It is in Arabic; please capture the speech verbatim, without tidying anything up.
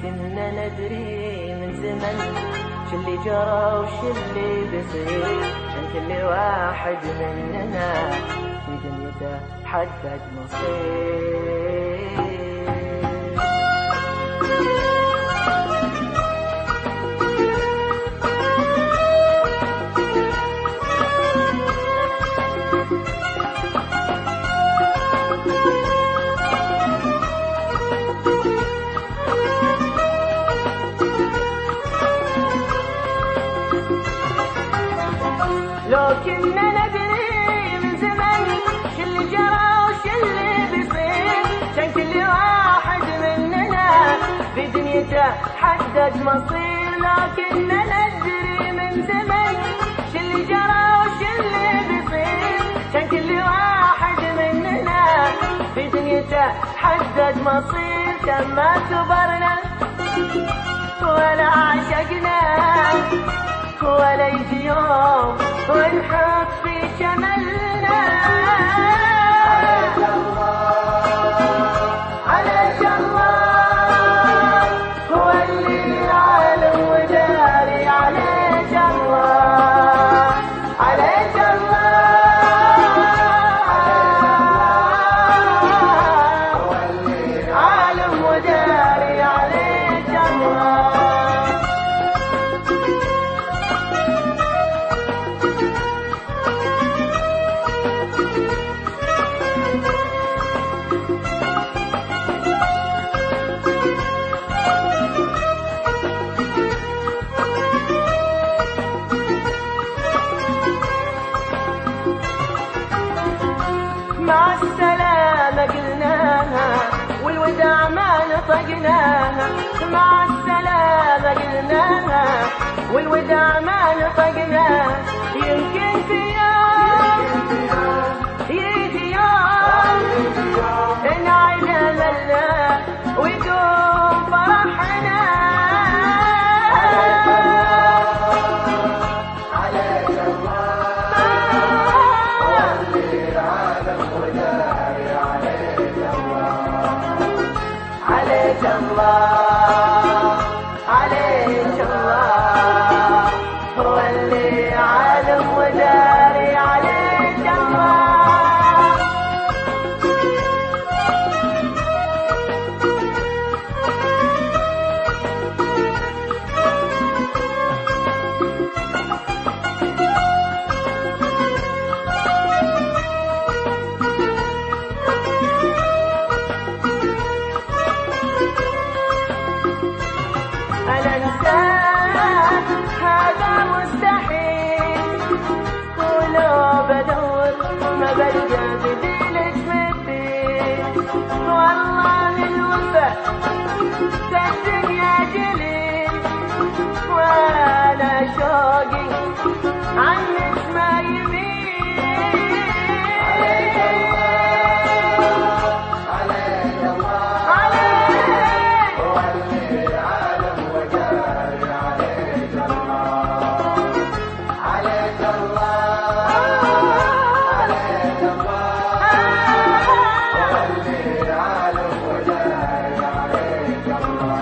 كنا ندري من زمن شو اللي جرى وش اللي بيصير، كان كل واحد مننا في دنيته حدد مصير. لو كنا ندري من زمن شو اللي جرى وش اللي بيصير، كان كل واحد مننا في دنيته حدد مصير. لو كنا ندري من زمن شو اللي جرى وش اللي بيصير، كان كل واحد مننا في دنيته حدد مصير. كان ما كبرنا ولا عشقنا ولا يجي يوم ونحط في جملنا. عليك الله عليك الله هو اللي عالم وداري. عليك الله عليك الله هو اللي عالم وداري. عليك الله مع السلامة قلناها والوداع ما نطقناها. مع السلامة قلناها والوداع ما نطقناها. يمكن في يوم يجي يوم نعيد أملنا ويدوم فرحنا. عليك الله عليك الله هو اللي عالم وداري. عليك الله أنا أنساك هذا مستحيل، ولو بدور ما بلقى بديلك مثيل. والله الوفا في الدنيا جليل، وأنا شوقي عنك ما يميل. Allah